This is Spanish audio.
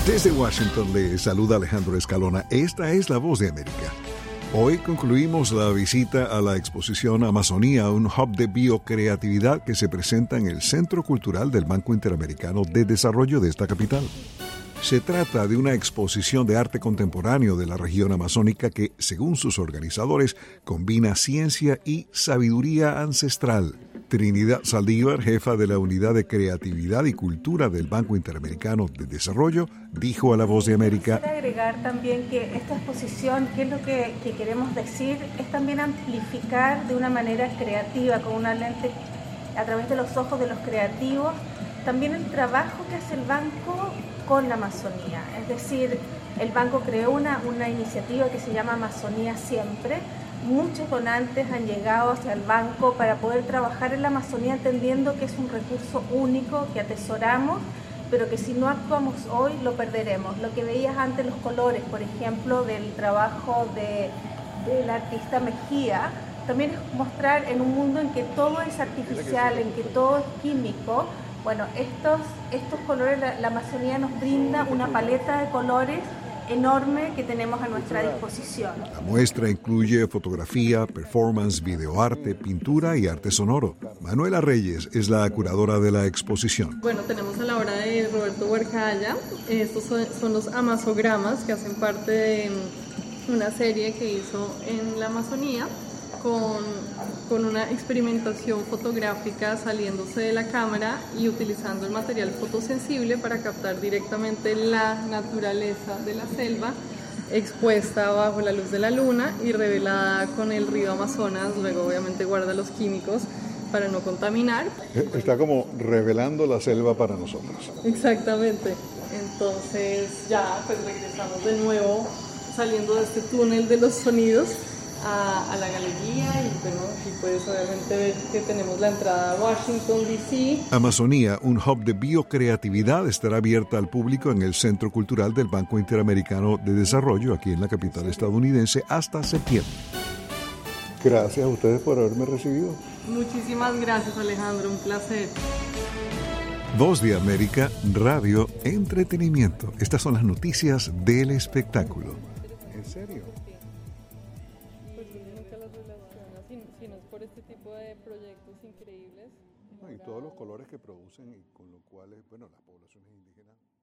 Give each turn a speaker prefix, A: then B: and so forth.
A: Desde Washington le saluda Alejandro Escalona. Esta es La Voz de América. Hoy concluimos la visita a la exposición Amazonía, un hub de biocreatividad que se presenta en el Centro Cultural del Banco Interamericano de Desarrollo de esta capital. Se trata de una exposición de arte contemporáneo de la región amazónica que, según sus organizadores, combina ciencia y sabiduría ancestral. Trinidad Saldívar, jefa de la Unidad de Creatividad y Cultura del Banco Interamericano de Desarrollo, dijo a La Voz de América:
B: Quisiera agregar también que esta exposición, que es lo que queremos decir, es también amplificar de una manera creativa, con una lente a través de los ojos de los creativos, también el trabajo que hace el banco con la Amazonía. Es decir, el banco creó una iniciativa que se llama Amazonía Siempre. Muchos donantes han llegado hacia el banco para poder trabajar en la Amazonía, entendiendo que es un recurso único que atesoramos, pero que si no actuamos hoy lo perderemos. Lo que veías antes, los colores, por ejemplo, del trabajo del artista Mejía, también es mostrar en un mundo en que todo es artificial, en que todo es químico. Bueno, estos colores, la Amazonía nos brinda una paleta de colores enorme que tenemos a nuestra disposición.
A: La muestra incluye fotografía, performance, videoarte, pintura y arte sonoro. Manuela Reyes es la curadora de la exposición.
C: Bueno, tenemos a la obra de Roberto Huercaya. Estos son los amazogramas, que hacen parte de una serie que hizo en la Amazonía con una experimentación fotográfica saliéndose de la cámara y utilizando el material fotosensible para captar directamente la naturaleza de la selva expuesta bajo la luz de la luna y revelada con el río Amazonas. Luego obviamente guarda los químicos para no contaminar.
A: Está como revelando la selva para nosotros.
C: Exactamente. Entonces ya pues regresamos de nuevo saliendo de este túnel de los sonidos a la galería y bueno, aquí puedes obviamente ver que tenemos la entrada a Washington, D.C.
A: Amazonía, un hub de biocreatividad, estará abierta al público en el Centro Cultural del Banco Interamericano de Desarrollo, aquí en la capital estadounidense, hasta septiembre. Gracias a ustedes por haberme recibido.
C: Muchísimas gracias, Alejandro, un placer.
A: Voz de América, radio, entretenimiento. Estas son las noticias del espectáculo. ¿En serio?
C: Si no es por este tipo de proyectos increíbles.
A: Y todos los colores que producen y con los cuales, bueno, las poblaciones indígenas